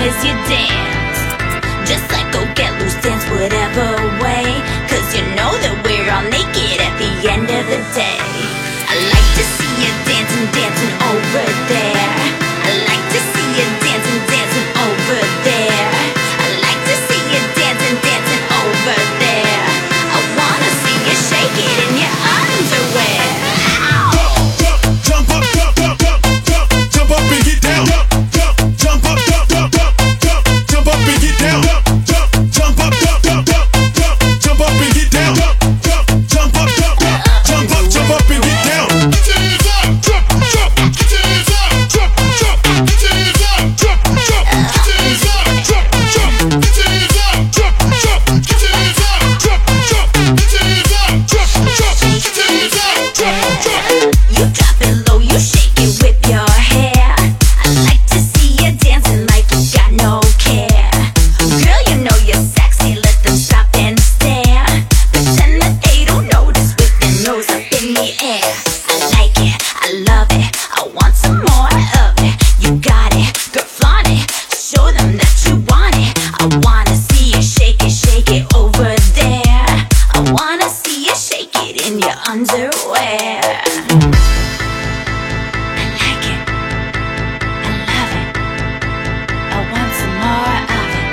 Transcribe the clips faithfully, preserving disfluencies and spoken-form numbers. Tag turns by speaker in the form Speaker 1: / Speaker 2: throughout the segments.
Speaker 1: as you dance. Just like go get loose, dance whatever way, cause you know that we're all naked at the end of the day. I like to see you dancing, dancing over there. I like to see you dancing, dancing over there. I like to see you dancing, dancing over there. I wanna see you shake it in your underwear.
Speaker 2: Jump up, jump up, jump, jump, jump up and get down. Jump up, jump, jump, jump, jump, jump up and get down. Jump, jump up, jump, jump, jump, jump, jump up and get down. Jump, jump up, jump, jump up, jump up and get down. Get your hands up, jump, jump, get your hands up, jump, jump, get your hands up, jump, jump, get your hands up, jump, jump, get your hands up, jump, jump, get your hands up, jump, jump, get your hands up, jump, jump, get your hands up, jump, jump.
Speaker 1: You drop it low, you shake it, whip your hair. I like to see you dancing like you got no care. Girl, you know you're sexy, let them stop and stare. Pretend that they don't notice with their nose up in the air. I like it, I love it, I want some more of it. You got it, girl, flaunt it, show them that you want it. I wanna see you shake it, shake it over there. I wanna see you shake it in your underwear. I like it, I love it, I want some more of it.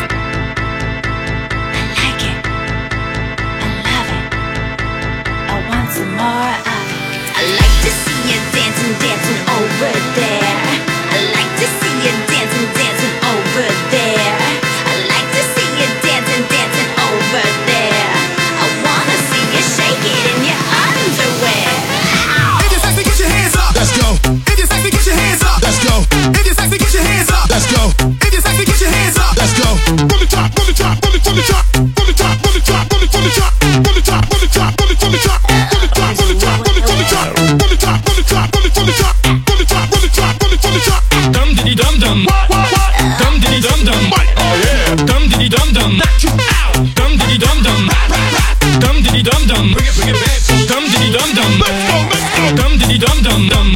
Speaker 1: I like it, I love it, I want some more of it. I like to see you dancing, dancing over there. I like to see you dancing, dancing over there. I like to see you dancing, dancing over there. I wanna see you shake it in your underwear.
Speaker 2: If you're sexy, get your hands up. Let's go. If you're sexy, get your hands up. Let's go. If you're sexy, get your hands up. Let's go. If you're sexy, get your hands up. Let's go. Roll the top, roll the top, roll it, roll the top, roll the top, roll the top, roll it, roll the top, roll the top, roll the top, roll it, roll the top, roll the top, roll the top, roll it, roll the top, roll the top, roll the top, roll it, roll the top, roll the top, roll the top, roll it, roll the top.
Speaker 3: Dum diddy dum dum. Dum diddy dum dum. Oh yeah. Dum diddy dum dum. Knock you out. Dum diddy dum dum. Dum diddy dum dum. Bring it, bring it back. Dum diddy dum dum. Let's go, let's go. Dum diddy dum dum dum.